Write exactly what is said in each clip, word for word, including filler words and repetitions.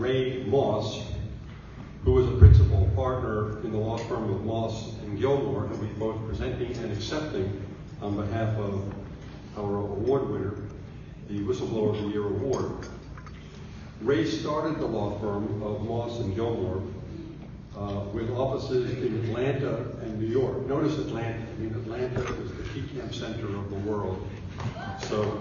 Ray Moss, who was a principal partner in the law firm of Moss and Gilmore, and we both presenting and accepting on behalf of our award winner, the Whistleblower of the Year Award. Ray started the law firm of Moss and Gilmore uh, with offices in Atlanta and New York. Notice Atlanta. I mean, Atlanta is the key camp center of the world. So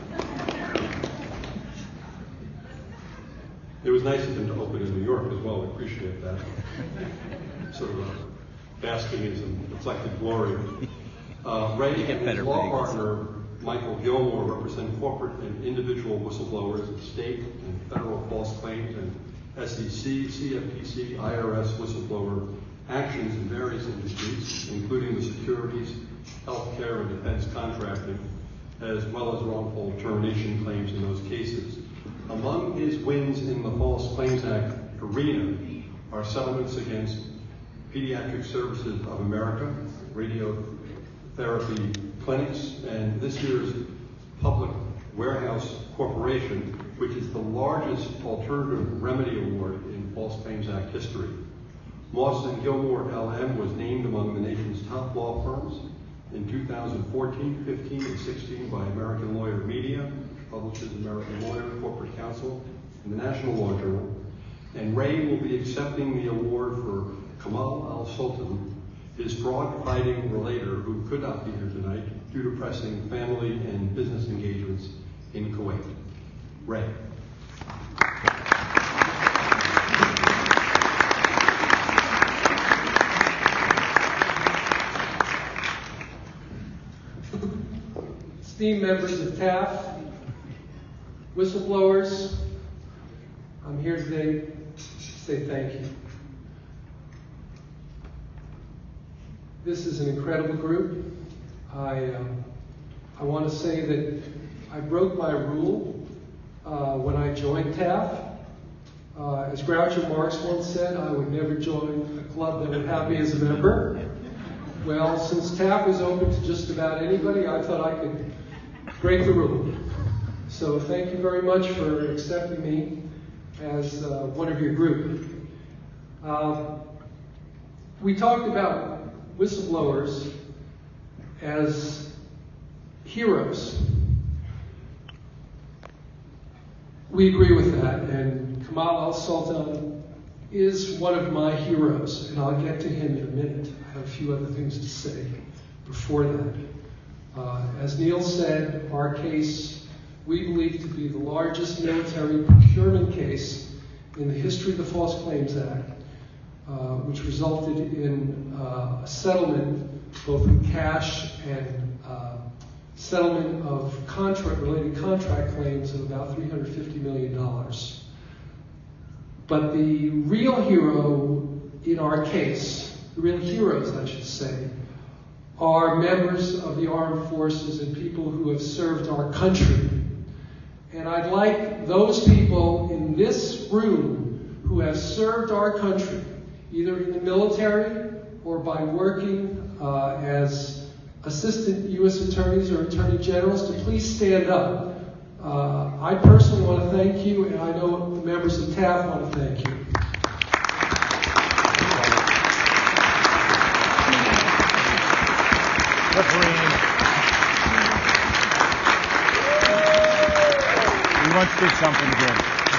it was nice of him to open in New York as well. I appreciate that. Sort of uh, basking in some reflected glory. Uh, Ray and his law partner, Michael Gilmore, represent corporate and individual whistleblowers at state and federal false claims and S E C, C F T C, I R S whistleblower actions in various industries, including the securities, healthcare, and defense contracting, as well as wrongful termination claims in those cases. Among his wins in the False Claims Act arena are settlements against Pediatric Services of America, radiotherapy clinics, and this year's Public Warehouse Corporation, which is the largest alternative remedy award in False Claims Act history. Moss and Gilmore L M was named among the nation's top law firms in two thousand fourteen, fifteen, and sixteen by American Lawyer Media, publishes American Lawyer, Corporate Counsel, and the National Law Journal. And Ray will be accepting the award for Kamal Al-Sultan, his fraud-fighting relator who could not be here tonight due to pressing family and business engagements in Kuwait. Ray. Esteemed members of T A F, whistleblowers, I'm here today to say thank you. This is an incredible group. I, um, I want to say that I broke my rule uh, when I joined T A F. Uh, as Groucho Marx once said, I would never join a club that would have me as a member. Well, since T A F was open to just about anybody, I thought I could break the rule. So thank you very much for accepting me as uh, one of your group. Uh, we talked about whistleblowers as heroes. We agree with that, and Kamal Al-Sultan is one of my heroes, and I'll get to him in a minute. I have a few other things to say before that. Uh, as Neil said, our case, we believe to be the largest military procurement case in the history of the False Claims Act, uh, which resulted in uh, a settlement both in cash and uh, settlement of contract-related contract claims of about three hundred fifty million dollars. But the real hero in our case, the real heroes, I should say, are members of the armed forces and people who have served our country. And I'd like those people in this room who have served our country, either in the military or by working uh, as assistant U S attorneys or attorney generals, to please stand up. Uh, I personally want to thank you, and I know the members of T A F want to thank you. We want to do something good.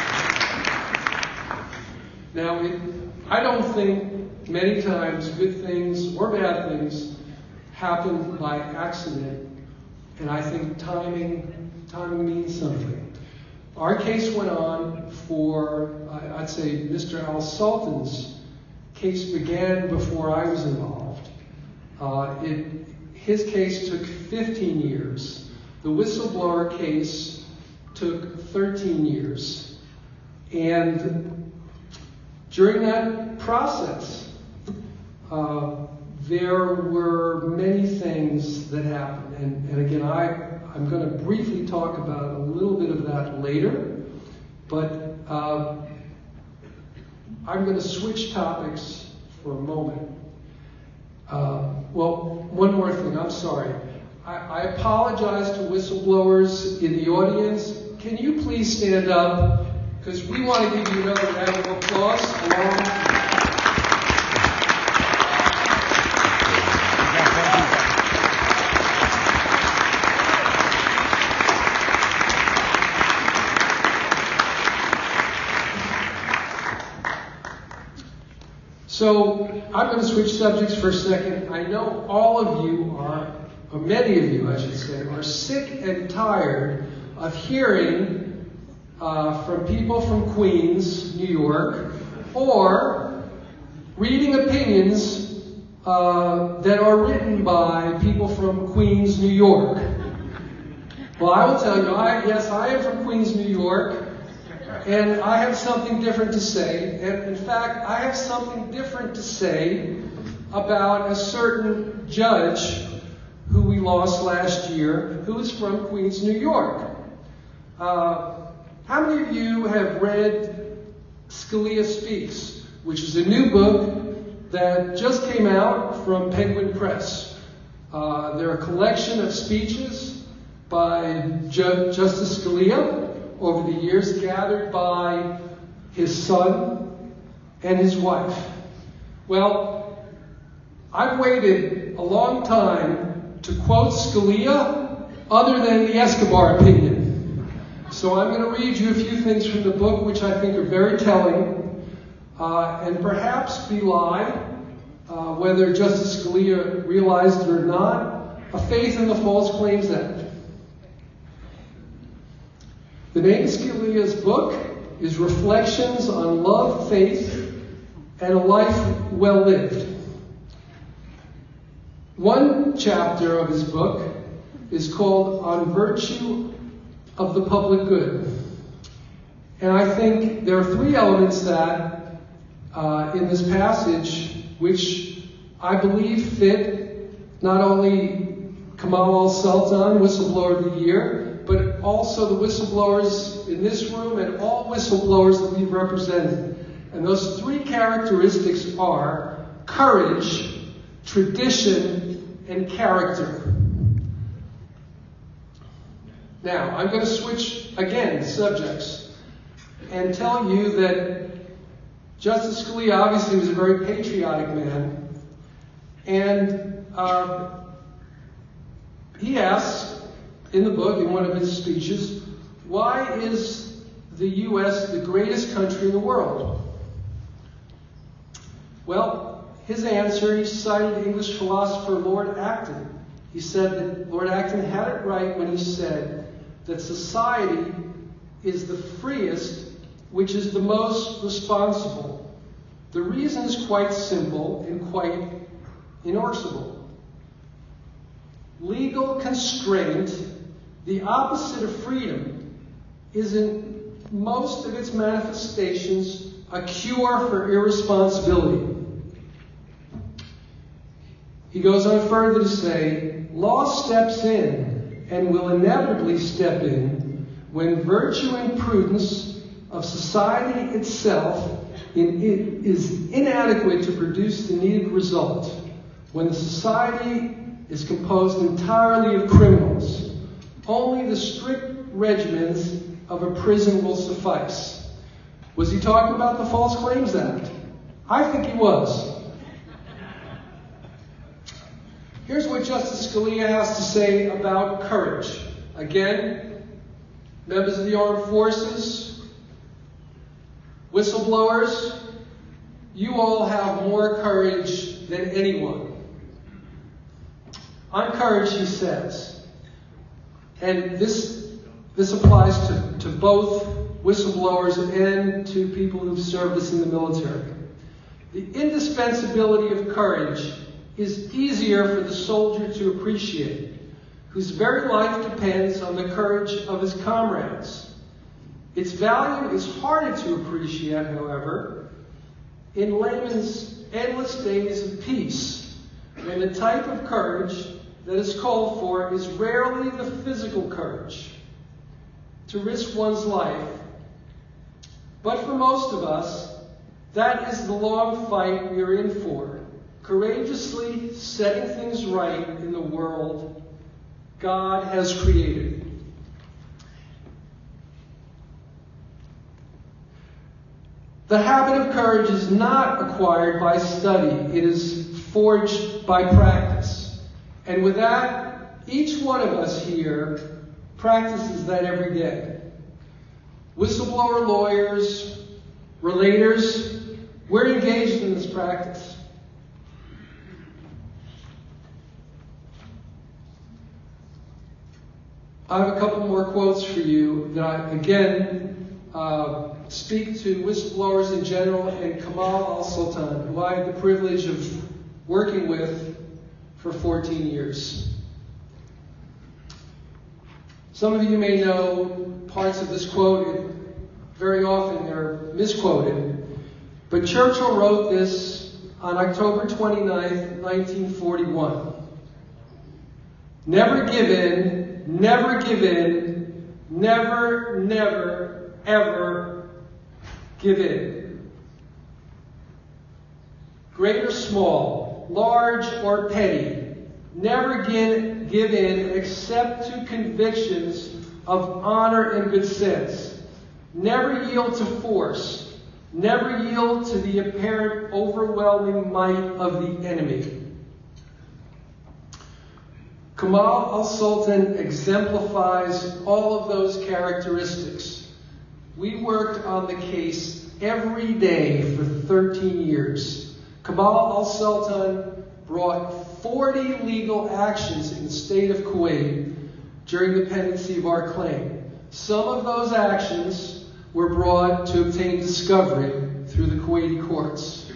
Now, it, I don't think many times good things or bad things happen by accident, and I think timing, timing means something. Our case went on for, I'd say, Mister Al-Sultan's case began before I was involved. Uh, it, his case took fifteen years. The whistleblower case took thirteen years. And during that process, uh, there were many things that happened. And, and again, I, I'm going to briefly talk about a little bit of that later. But uh, I'm going to switch topics for a moment. Uh, well, one more thing, I'm sorry. I, I apologize to whistleblowers in the audience. Can you please stand up because we want to give you another round of applause along. So I'm going to switch subjects for a second. I know all of you are, or many of you I should say, are sick and tired of hearing uh, from people from Queens, New York, or reading opinions uh, that are written by people from Queens, New York. Well, I will tell you, I, yes, I am from Queens, New York. And I have something different to say. And in fact, I have something different to say about a certain judge who we lost last year, who is from Queens, New York. Uh, how many of you have read Scalia Speaks, which is a new book that just came out from Penguin Press? Uh, they're a collection of speeches by Ju- Justice Scalia over the years, gathered by his son and his wife. Well, I've waited a long time to quote Scalia other than the Escobar opinion. So I'm going to read you a few things from the book which I think are very telling uh, and perhaps belie, uh, whether Justice Scalia realized it or not, a faith in the False Claims Act. The name of Scalia's book is Reflections on Love, Faith, and a Life Well Lived. One chapter of his book is called On Virtue of the Public Good. And I think there are three elements that, uh, in this passage, which I believe fit not only Kamal al-Sultan, Whistleblower of the Year, but also the whistleblowers in this room and all whistleblowers that we've represented. And those three characteristics are courage, tradition, and character. Now, I'm going to switch again subjects and tell you that Justice Scalia obviously was a very patriotic man, and uh, he asks in the book, in one of his speeches, why is the U S the greatest country in the world? Well, his answer, he cited English philosopher Lord Acton. He said that Lord Acton had it right when he said that society is the freest, which is the most responsible. The reason is quite simple and quite inexorable. Legal constraint, the opposite of freedom, is in most of its manifestations a cure for irresponsibility. He goes on further to say, law steps in and will inevitably step in when virtue and prudence of society itself in, it is inadequate to produce the needed result, when the society is composed entirely of criminals. Only the strict regimens of a prison will suffice. Was he talking about the False Claims Act? I think he was. Here's what Justice Scalia has to say about courage. Again, members of the armed forces, whistleblowers, you all have more courage than anyone. On courage, he says, and this, this applies to, to both whistleblowers and to people who've served us in the military. The indispensability of courage is easier for the soldier to appreciate, whose very life depends on the courage of his comrades. Its value is harder to appreciate, however, in layman's endless days of peace, when the type of courage that is called for is rarely the physical courage to risk one's life. But for most of us, that is the long fight we are in for, courageously setting things right in the world God has created. The habit of courage is not acquired by study. It is forged by practice. And with that, each one of us here practices that every day. Whistleblower lawyers, relators, we're engaged in this practice. I have a couple more quotes for you that I, again, uh, speak to whistleblowers in general and Kamal Al-Sultan, who I had the privilege of working with for fourteen years. Some of you may know parts of this quote. Very often they're misquoted. But Churchill wrote this on October twenty-ninth, nineteen forty-one. Never give in, never give in, never, never, ever give in. Great or small, large or petty, never give, give in except to convictions of honor and good sense. Never yield to force. Never yield to the apparent overwhelming might of the enemy. Kamal Al-Sultan exemplifies all of those characteristics. We worked on the case every day for thirteen years. Kamal Al-Sultan brought forty legal actions in the state of Kuwait during the pendency of our claim. Some of those actions were brought to obtain discovery through the Kuwaiti courts.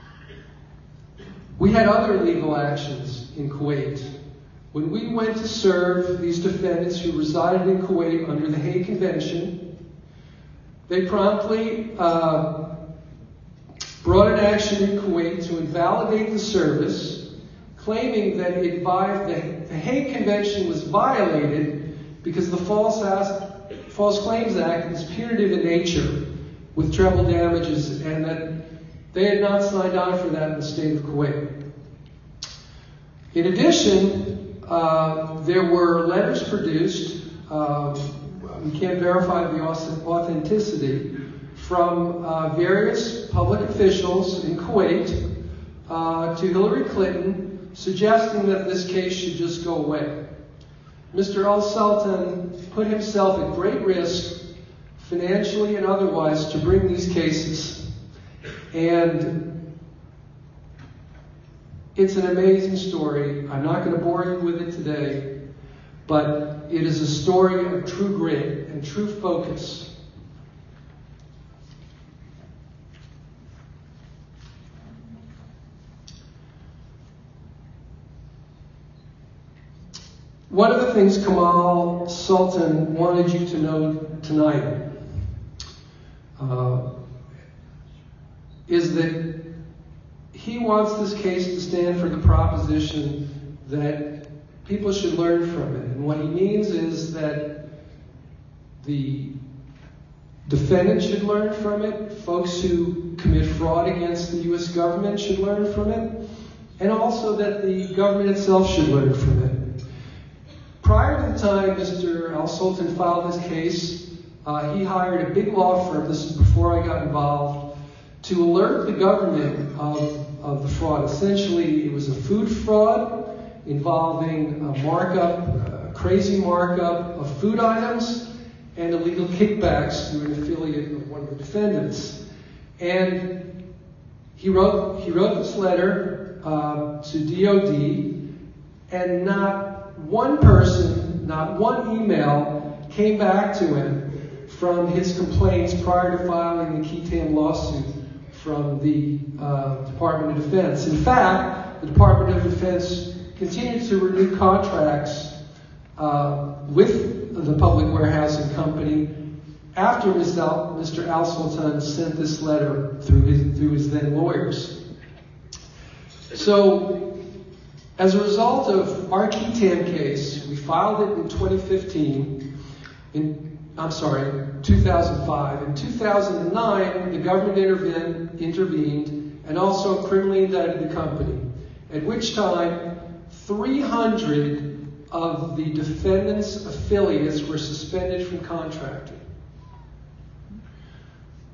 We had other legal actions in Kuwait. When we went to serve these defendants who resided in Kuwait under the Hague Convention, they promptly uh, brought an action in Kuwait to invalidate the service, claiming that it vi- the, the Hague Convention was violated because the False, As- False Claims Act is punitive in nature with treble damages, and that they had not signed on for that in the state of Kuwait. In addition, uh, there were letters produced, uh, we can't verify the authenticity, from uh, various public officials in Kuwait uh, to Hillary Clinton, suggesting that this case should just go away. Mister Al-Sultan put himself at great risk, financially and otherwise, to bring these cases. And it's an amazing story. I'm not going to bore you with it today, but it is a story of true grit and true focus. One of the things Kamal Sultan wanted you to know tonight uh, is that he wants this case to stand for the proposition that people should learn from it. And what he means is that the defendant should learn from it, folks who commit fraud against the U S government should learn from it, and also that the government itself should learn from it. Prior to the time Mister Al-Sultan filed his case, uh, he hired a big law firm, this is before I got involved, to alert the government of, of the fraud. Essentially, it was a food fraud involving a markup, a crazy markup of food items and illegal kickbacks to an affiliate of one of the defendants. And he wrote, he wrote this letter uh, to D O D, and not one person, not one email came back to him from his complaints prior to filing the Ketam lawsuit from the uh, Department of Defense. In fact, the Department of Defense continued to renew contracts uh, with the Public Warehousing Company after Mister Al-Sultan sent this letter through his, through his then lawyers. So, as a result of our Ketam case, we filed it in twenty fifteen. In, I'm sorry, two thousand five. In two thousand nine, the government intervened, intervened and also criminally indicted the company, at which time three hundred of the defendants' affiliates were suspended from contracting.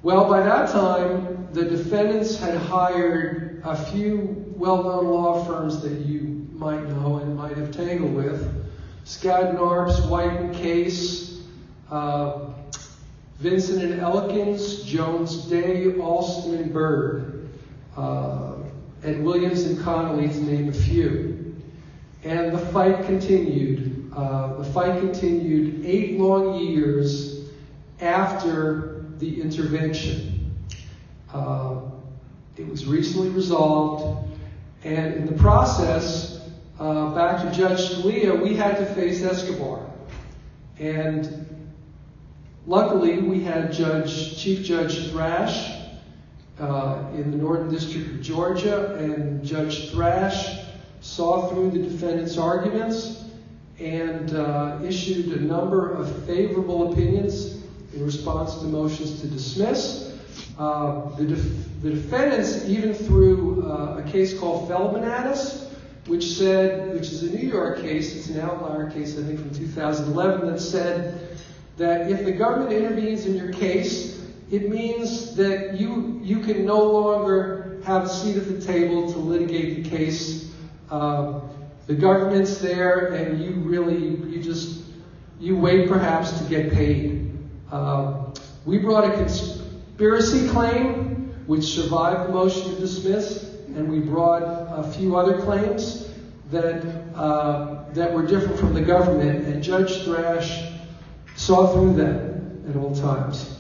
Well, by that time, the defendants had hired a few well-known law firms that you might know and might have tangled with. Skadden Arps, White and Case, uh, Vincent and Elkins, Jones Day, Alston and Bird, uh, and Williams and Connolly, to name a few. And the fight continued. Uh, the fight continued eight long years after the intervention. Uh, it was recently resolved, and in the process, uh, back to Judge Scalia, we had to face Escobar. And luckily, we had Judge, Chief Judge Thrash uh, in the Northern District of Georgia, and Judge Thrash saw through the defendant's arguments and uh, issued a number of favorable opinions in response to motions to dismiss. Uh, the, def- the defendants even threw uh, a case called Feldman at us, which said, which is a New York case, it's an outlier case, I think, from two thousand eleven, that said that if the government intervenes in your case, it means that you you can no longer have a seat at the table to litigate the case. Uh, the government's there, and you really, you just, you wait perhaps to get paid. Uh, we brought a conspiracy claim, which survived the motion to dismiss, and we brought a few other claims that uh, that were different from the government, and Judge Thrash saw through them at all times.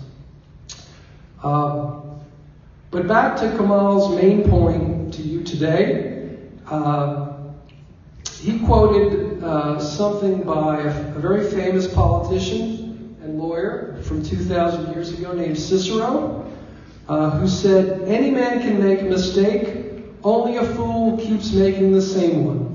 Um, but back to Kamal's main point to you today. Uh, he quoted uh, something by a, a very famous politician and lawyer from two thousand years ago named Cicero, uh, who said, "Any man can make a mistake, only a fool keeps making the same one."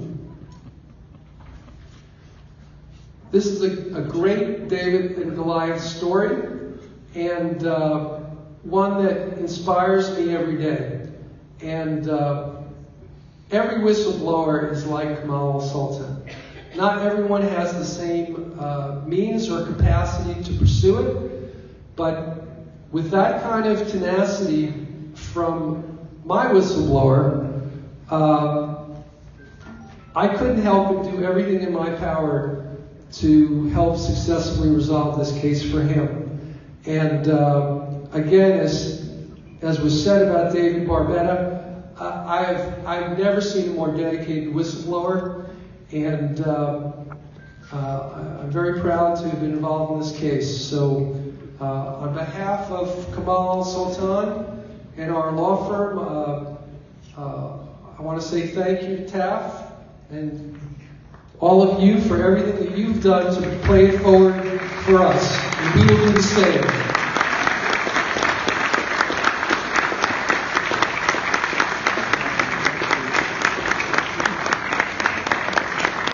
This is a, a great David and Goliath story, and uh, one that inspires me every day. And uh, every whistleblower is like Kamal Sultan. Not everyone has the same uh, means or capacity to pursue it, but with that kind of tenacity from my whistleblower, uh, I couldn't help but do everything in my power to help successfully resolve this case for him. And uh, again, as as was said about David Barbetta, uh, I've I've never seen a more dedicated whistleblower, and uh, uh, I'm very proud to have been involved in this case. So, uh, on behalf of Kamal Sultan and our law firm, uh, uh, I want to say thank you to T A F and all of you for everything that you've done to play it forward for us. And we will do the same.